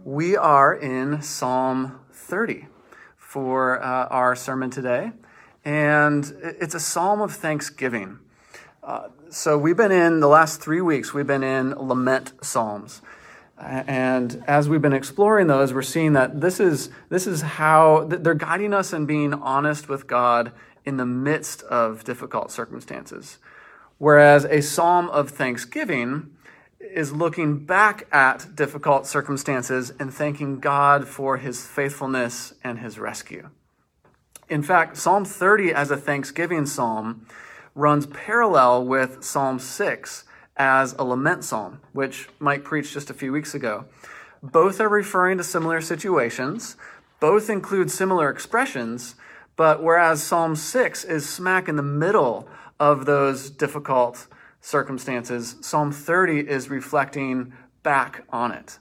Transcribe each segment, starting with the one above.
We are in Psalm 30 for our sermon today, and it's a psalm of thanksgiving. So we've been in, the last 3 weeks, we've been in lament psalms. And as we've been exploring those, we're seeing that this is how they're guiding us in being honest with God in the midst of difficult circumstances. Whereas a psalm of thanksgiving is looking back at difficult circumstances and thanking God for his faithfulness and his rescue. In fact, Psalm 30 as a thanksgiving psalm runs parallel with Psalm 6 as a lament psalm, which Mike preached just a few weeks ago. Both are referring to similar situations. Both include similar expressions, but whereas Psalm 6 is smack in the middle of those difficult circumstances, Psalm 30 is reflecting back on it.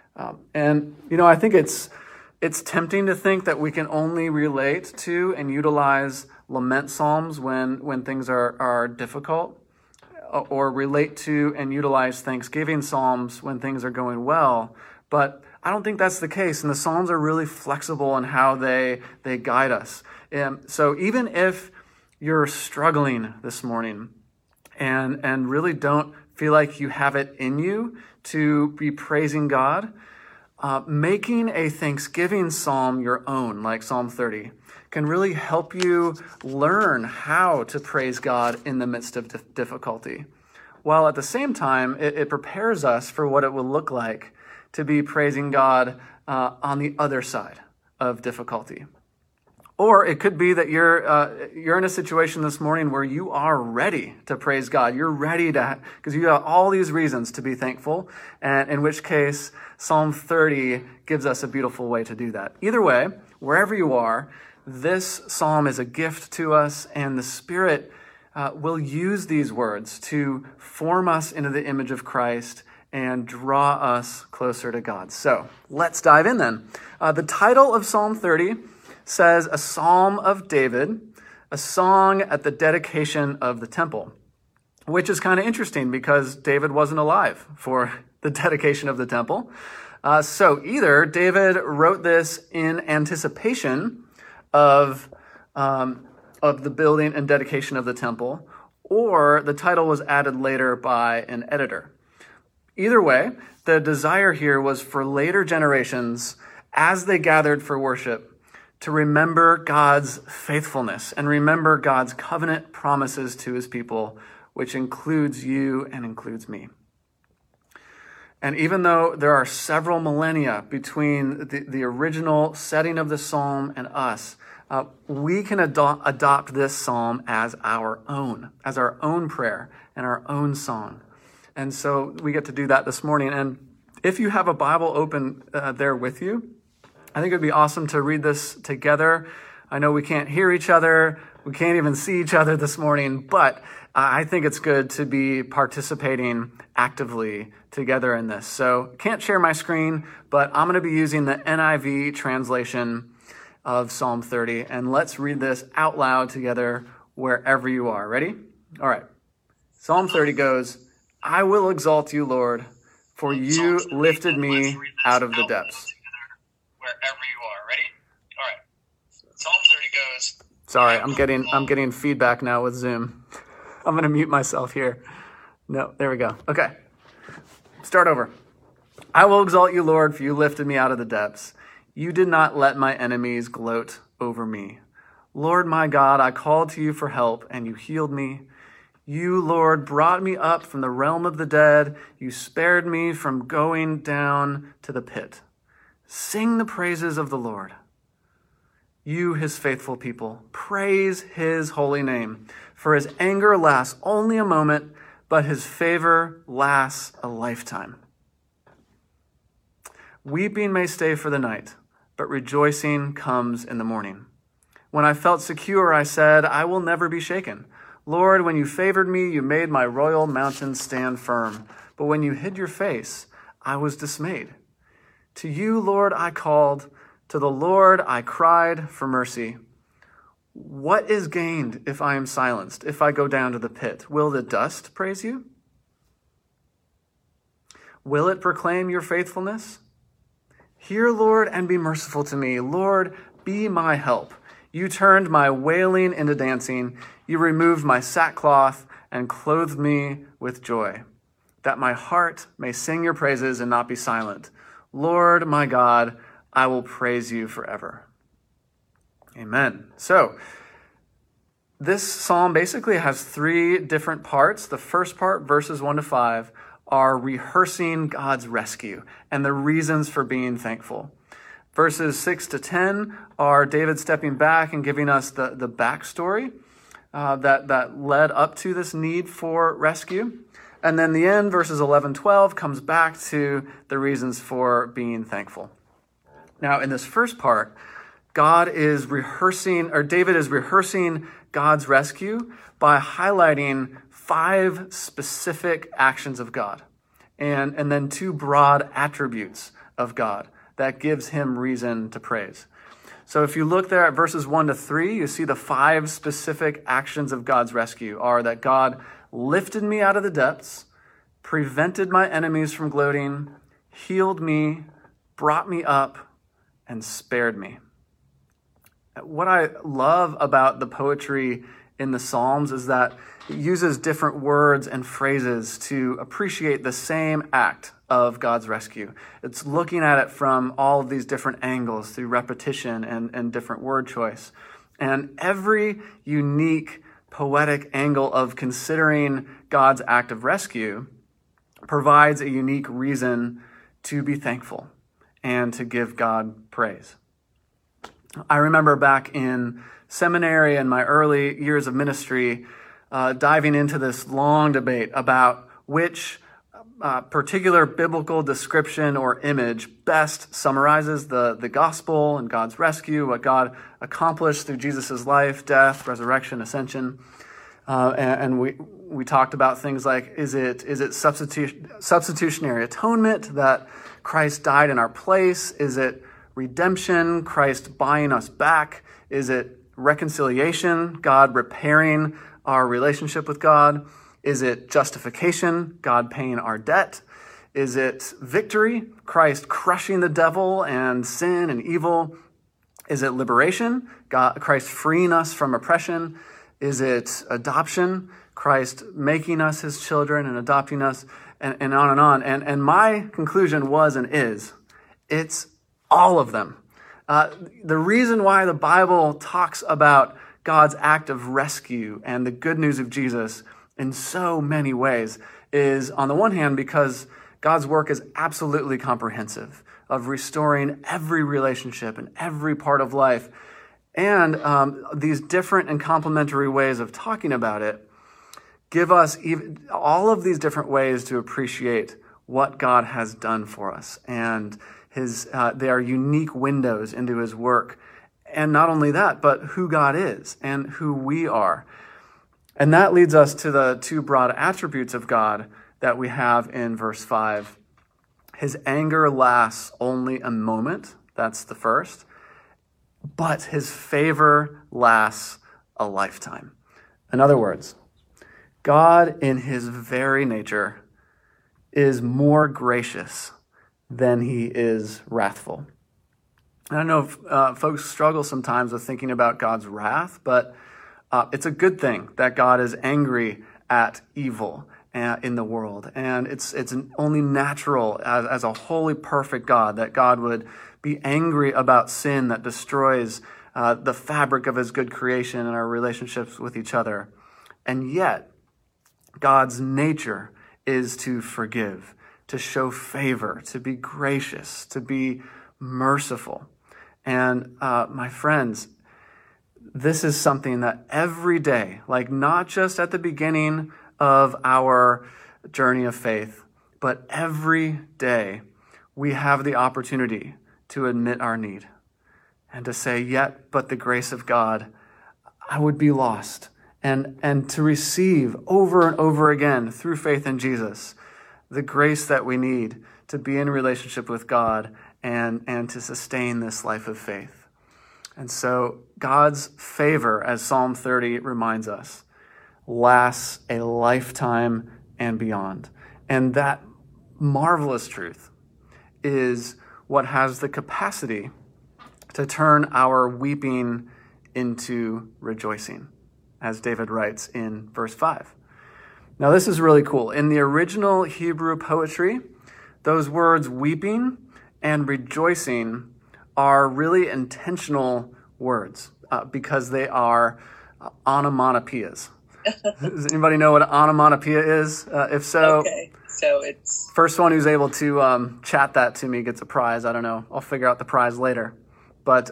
I think it's tempting to think that we can only relate to and utilize lament psalms when things are difficult, or relate to and utilize thanksgiving psalms when things are going well. But I don't think that's the case, and the psalms are really flexible in how they guide us. So even if you're struggling this morning and really don't feel like you have it in you to be praising God, making a thanksgiving psalm your own, like Psalm 30, can really help you learn how to praise God in the midst of difficulty, while at the same time, it prepares us for what it will look like to be praising God on the other side of difficulty. Or it could be that you're in a situation this morning where you are ready to praise God. You're ready to, because you have all these reasons to be thankful, and in which case Psalm 30 gives us a beautiful way to do that. Either way, wherever you are, this psalm is a gift to us, and the Spirit will use these words to form us into the image of Christ and draw us closer to God. So let's dive in then. The title of Psalm 30 says a psalm of David, a song at the dedication of the temple, which is kind of interesting because David wasn't alive for the dedication of the temple. So either David wrote this in anticipation of the building and dedication of the temple, or the title was added later by an editor. Either way, the desire here was for later generations, as they gathered for worship, to remember God's faithfulness and remember God's covenant promises to his people, which includes you and includes me. And even though there are several millennia between the original setting of the psalm and us, we can adopt this psalm as our own prayer and our own song. And so we get to do that this morning. And if you have a Bible open there with you, I think it would be awesome to read this together. I know we can't hear each other. We can't even see each other this morning, but I think it's good to be participating actively together in this. So can't share my screen, but I'm going to be using the NIV translation of Psalm 30. And let's read this out loud together wherever you are. Ready? All right. Psalm 30 goes, "I will exalt you, Lord, for you lifted me out of the depths." Wherever you are. Ready? All right. Psalm 30 goes. Sorry, I'm getting feedback now with Zoom. I'm going to mute myself here. No, there we go. Okay. Start over. "I will exalt you, Lord, for you lifted me out of the depths. You did not let my enemies gloat over me. Lord my God, I called to you for help, and you healed me. You, Lord, brought me up from the realm of the dead. You spared me from going down to the pit. Sing the praises of the Lord. You, his faithful people, praise his holy name. For his anger lasts only a moment, but his favor lasts a lifetime. Weeping may stay for the night, but rejoicing comes in the morning. When I felt secure, I said, I will never be shaken. Lord, when you favored me, you made my royal mountain stand firm. But when you hid your face, I was dismayed. To you, Lord, I called. To the Lord, I cried for mercy. What is gained if I am silenced, if I go down to the pit? Will the dust praise you? Will it proclaim your faithfulness? Hear, Lord, and be merciful to me. Lord, be my help. You turned my wailing into dancing. You removed my sackcloth and clothed me with joy, that my heart may sing your praises and not be silent. Lord, my God, I will praise you forever. Amen. So, this psalm basically has three different parts. The first part, verses 1 to 5, are rehearsing God's rescue and the reasons for being thankful. Verses 6 to 10 are David stepping back and giving us the backstory that led up to this need for rescue. And then the end, verses 11, 12, comes back to the reasons for being thankful. Now, in this first part, David is rehearsing God's rescue by highlighting 5 specific actions of God and then 2 broad attributes of God that gives him reason to praise. So if you look there at verses 1 to 3, you see the 5 specific actions of God's rescue are that God lifted me out of the depths, prevented my enemies from gloating, healed me, brought me up, and spared me. What I love about the poetry in the Psalms is that it uses different words and phrases to appreciate the same act of God's rescue. It's looking at it from all of these different angles through repetition and different word choice. And every unique poetic angle of considering God's act of rescue provides a unique reason to be thankful and to give God praise. I remember back in seminary and my early years of ministry, diving into this long debate about which particular biblical description or image best summarizes the gospel and God's rescue, what God accomplished through Jesus' life, death, resurrection, ascension. And we talked about things like, is it substitutionary atonement that Christ died in our place? Is it redemption, Christ buying us back? Is it reconciliation, God repairing our relationship with God? Is it justification, God paying our debt? Is it victory, Christ crushing the devil and sin and evil? Is it liberation, Christ freeing us from oppression? Is it adoption, Christ making us his children and adopting us, and on and on? And my conclusion was and is, it's all of them. The reason why the Bible talks about God's act of rescue and the good news of Jesus in so many ways is, on the one hand, because God's work is absolutely comprehensive of restoring every relationship and every part of life. And these different and complementary ways of talking about it give us all of these different ways to appreciate what God has done for us. And they are unique windows into his work. And not only that, but who God is and who we are. And that leads us to the 2 broad attributes of God that we have in verse 5. His anger lasts only a moment. That's the first. But his favor lasts a lifetime. In other words, God in his very nature is more gracious than he is wrathful. And I know folks struggle sometimes with thinking about God's wrath, but it's a good thing that God is angry at evil in the world. And it's only natural as a holy, perfect God that God would be angry about sin that destroys the fabric of his good creation and our relationships with each other. And yet, God's nature is to forgive, to show favor, to be gracious, to be merciful. And my friends, this is something that every day, like not just at the beginning of our journey of faith, but every day we have the opportunity to admit our need and to say, yet, but the grace of God, I would be lost. And to receive over and over again through faith in Jesus, the grace that we need to be in relationship with God and to sustain this life of faith. And so God's favor, as Psalm 30 reminds us, lasts a lifetime and beyond. And that marvelous truth is what has the capacity to turn our weeping into rejoicing, as David writes in verse 5. Now, this is really cool. In the original Hebrew poetry, those words weeping and rejoicing are really intentional words because they are onomatopoeias. Does anybody know what an onomatopoeia is? If so, Okay, so it's first one who's able to chat that to me gets a prize. I don't know. I'll figure out the prize later. But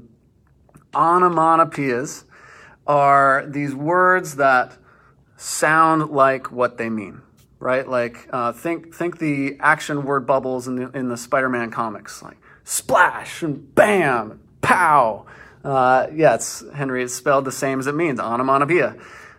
onomatopoeias are these words that sound like what they mean, right? Like think the action word bubbles in the Spider-Man comics, like splash and bam, pow. Henry, it's spelled the same as it means, onomatopoeia.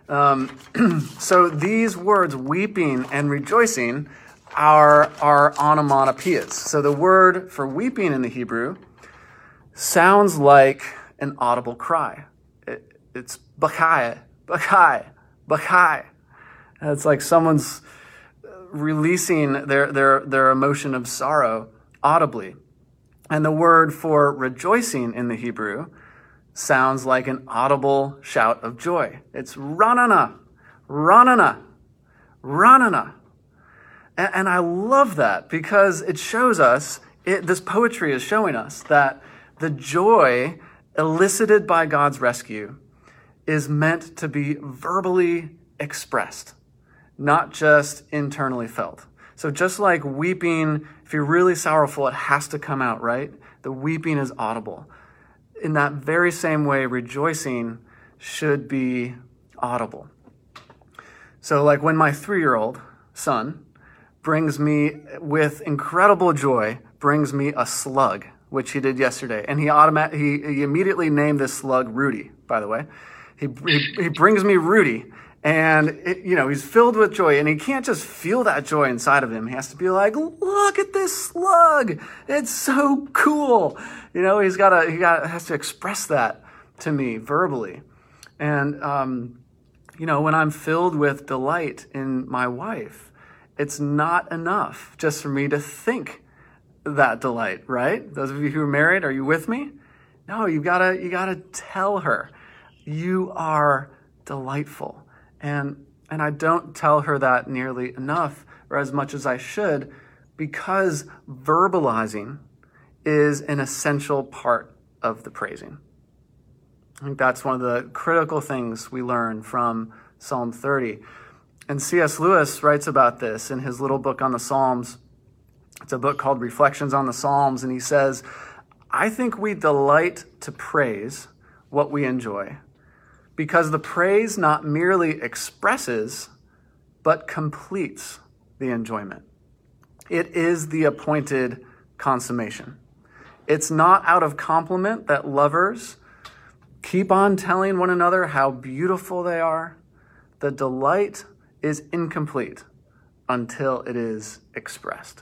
So these words, weeping and rejoicing, are onomatopoeias. So the word for weeping in the Hebrew sounds like an audible cry. It's bakai, bakai, bakai. It's like someone's releasing their emotion of sorrow audibly. And the word for rejoicing in the Hebrew sounds like an audible shout of joy. It's ranana, ranana, ranana. And I love that because it shows us, this poetry is showing us that the joy elicited by God's rescue is meant to be verbally expressed, not just internally felt. So just like weeping, if you're really sorrowful, it has to come out, right? The weeping is audible. In that very same way, rejoicing should be audible. So like when my 3-year-old son brings me with incredible joy, brings me a slug, which he did yesterday. And he immediately named this slug Rudy, by the way. He brings me Rudy, and he's filled with joy, and he can't just feel that joy inside of him. He has to be like, look at this slug. It's so cool. He has to express that to me verbally. And, when I'm filled with delight in my wife, it's not enough just for me to think that delight, right? Those of you who are married, are you with me? No, you gotta tell her you are delightful. And I don't tell her that nearly enough or as much as I should, because verbalizing is an essential part of the praising. I think that's one of the critical things we learn from Psalm 30. And C.S. Lewis writes about this in his little book on the Psalms. It's a book called Reflections on the Psalms, and he says, I think we delight to praise what we enjoy, because the praise not merely expresses, but completes the enjoyment. It is the appointed consummation. It's not out of compliment that lovers keep on telling one another how beautiful they are. The delight is incomplete until it is expressed.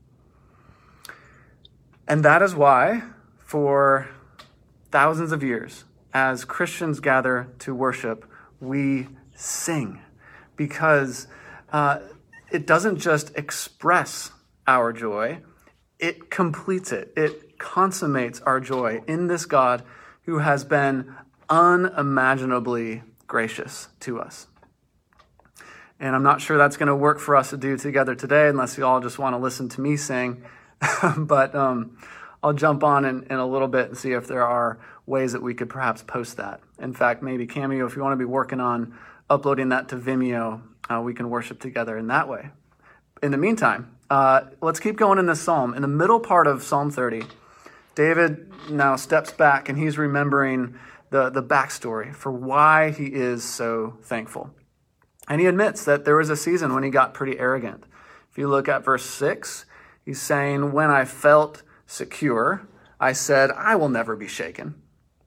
And that is why, for thousands of years, as Christians gather to worship, we sing, because it doesn't just express our joy, it completes it. It consummates our joy in this God who has been unimaginably gracious to us. And I'm not sure that's going to work for us to do together today, unless you all just want to listen to me sing. But I'll jump on in a little bit and see if there are ways that we could perhaps post that. In fact, maybe Cameo, if you want to be working on uploading that to Vimeo, we can worship together in that way. In the meantime, let's keep going in this psalm. In the middle part of Psalm 30, David now steps back and he's remembering the backstory for why he is so thankful. And he admits that there was a season when he got pretty arrogant. If you look at verse 6, he's saying, when I felt secure, I said, I will never be shaken.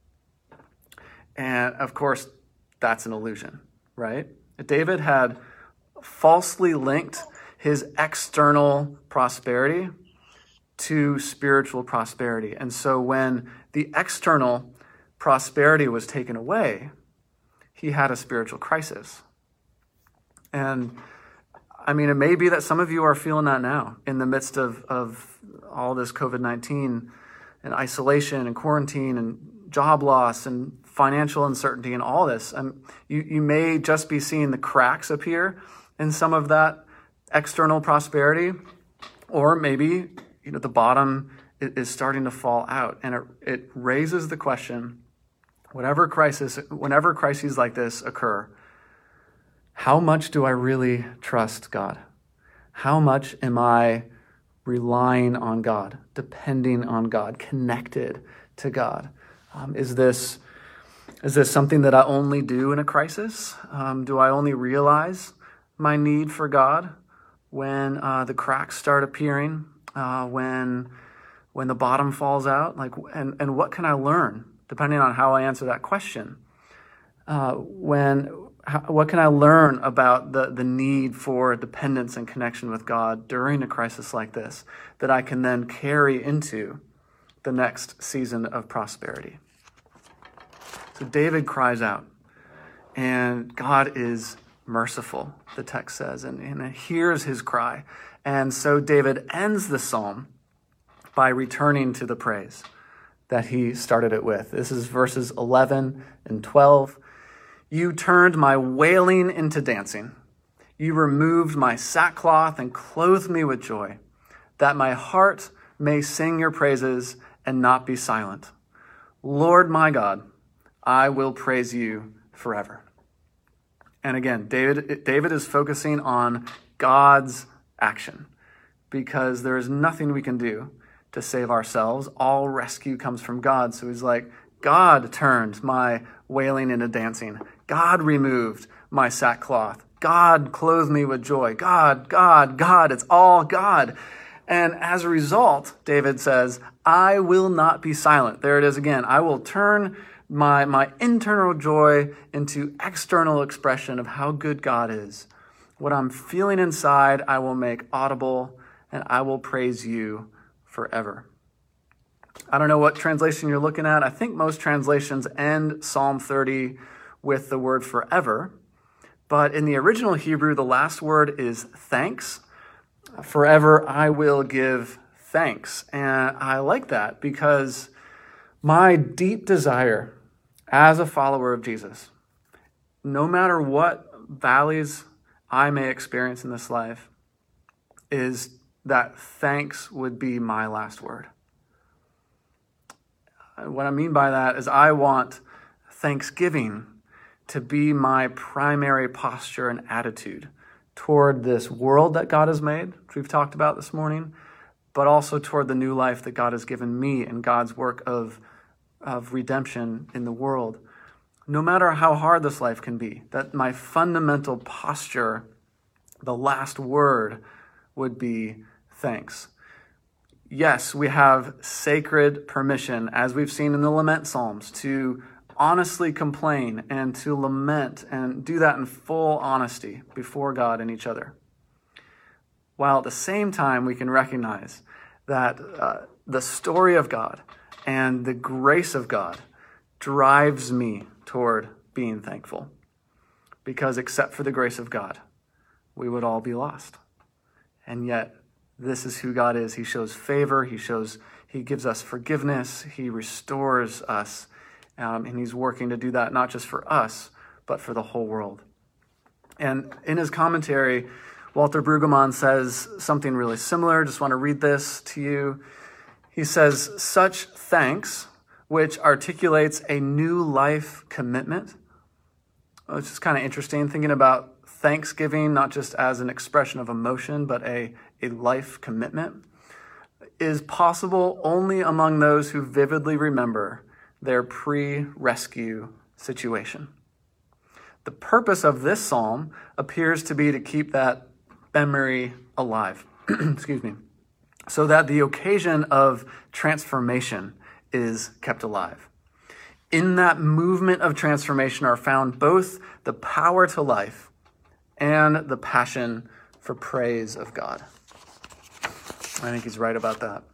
And of course, that's an illusion, right? David had falsely linked his external prosperity to spiritual prosperity. And so when the external prosperity was taken away, he had a spiritual crisis. And I mean, it may be that some of you are feeling that now in the midst of all this COVID-19 and isolation and quarantine and job loss and financial uncertainty and all this. You may just be seeing the cracks appear in some of that external prosperity, or maybe the bottom is starting to fall out, and it raises the question: whenever crises like this occur, how much do I really trust God? How much am I relying on God, depending on God, connected to God? Is this something that I only do in a crisis? Do I only realize my need for God when the cracks start appearing, when the bottom falls out? And what can I learn, depending on how I answer that question? What can I learn about the need for dependence and connection with God during a crisis like this that I can then carry into the next season of prosperity? So David cries out, and God is merciful, the text says, and hears his cry. And so David ends the psalm by returning to the praise that he started it with. This is verses 11 and 12. You turned my wailing into dancing. You removed my sackcloth and clothed me with joy, that my heart may sing your praises and not be silent. Lord my God, I will praise you forever. And again, David is focusing on God's action, because there is nothing we can do to save ourselves. All rescue comes from God. So he's like, God turned my wailing into dancing. God removed my sackcloth. God clothed me with joy. God, it's all God. And as a result, David says, I will not be silent. There it is again. I will turn my internal joy into external expression of how good God is. What I'm feeling inside, I will make audible, and I will praise you forever. I don't know what translation you're looking at. I think most translations end Psalm 30 with the word forever. But in the original Hebrew, the last word is thanks. Forever I will give thanks. And I like that, because my deep desire as a follower of Jesus, no matter what valleys I may experience in this life, is that thanks would be my last word. What I mean by that is I want thanksgiving to be my primary posture and attitude toward this world that God has made, which we've talked about this morning, but also toward the new life that God has given me and God's work of redemption in the world. No matter how hard this life can be, that my fundamental posture, the last word, would be thanks. Yes, we have sacred permission, as we've seen in the lament psalms, to honestly complain and to lament and do that in full honesty before God and each other. While at the same time, we can recognize that the story of God and the grace of God drives me toward being thankful. Because except for the grace of God, we would all be lost. And yet, this is who God is. He shows favor. He gives us forgiveness. He restores us. And he's working to do that not just for us, but for the whole world. And in his commentary, Walter Brueggemann says something really similar. Just want to read this to you. He says, such thanks, which articulates a new life commitment. It's just kind of interesting thinking about thanksgiving, not just as an expression of emotion, but a life commitment, is possible only among those who vividly remember their pre-rescue situation. The purpose of this psalm appears to be to keep that memory alive, excuse me, so that the occasion of transformation is kept alive. In that movement of transformation are found both the power to life and the passion for praise of God. I think he's right about that.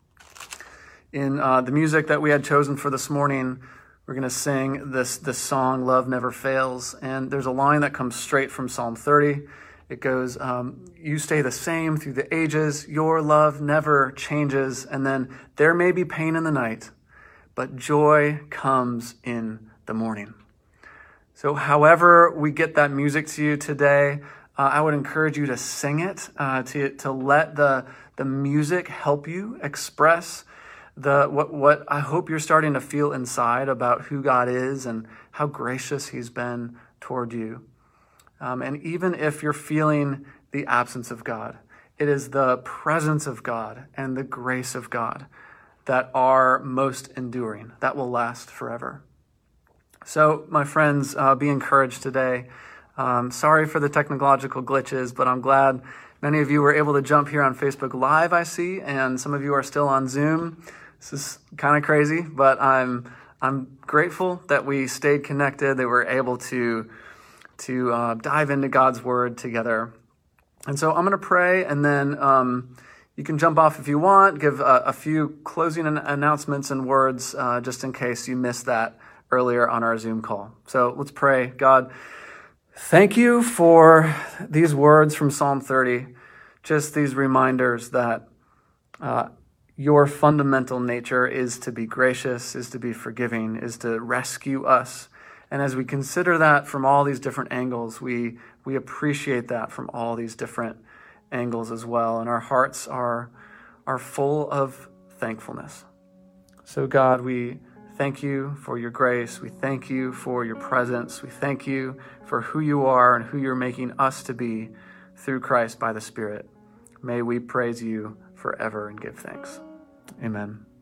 In the music that we had chosen for this morning, we're going to sing this song, Love Never Fails. And there's a line that comes straight from Psalm 30. It goes, you stay the same through the ages. Your love never changes. And then there may be pain in the night, but joy comes in the morning. So however we get that music to you today, I would encourage you to sing it, to let the music help you express what I hope you're starting to feel inside about who God is and how gracious he's been toward you. And even if you're feeling the absence of God, it is the presence of God and the grace of God that are most enduring, that will last forever. So, my friends, be encouraged today. Sorry for the technological glitches, but I'm glad many of you were able to jump here on Facebook Live, I see, and some of you are still on Zoom. This is kind of crazy, but I'm grateful that we stayed connected, that we're able to dive into God's Word together. And so I'm going to pray, and then you can jump off if you want, give a few closing announcements and words just in case you missed that earlier on our Zoom call. So let's pray. God, thank you for these words from Psalm 30, just these reminders that your fundamental nature is to be gracious, is to be forgiving, is to rescue us. And as we consider that from all these different angles, we appreciate that from all these different angles as well. And our hearts are full of thankfulness. So God, we thank you for your grace. We thank you for your presence. We thank you for who you are and who you're making us to be through Christ by the Spirit. May we praise you forever and give thanks. Amen.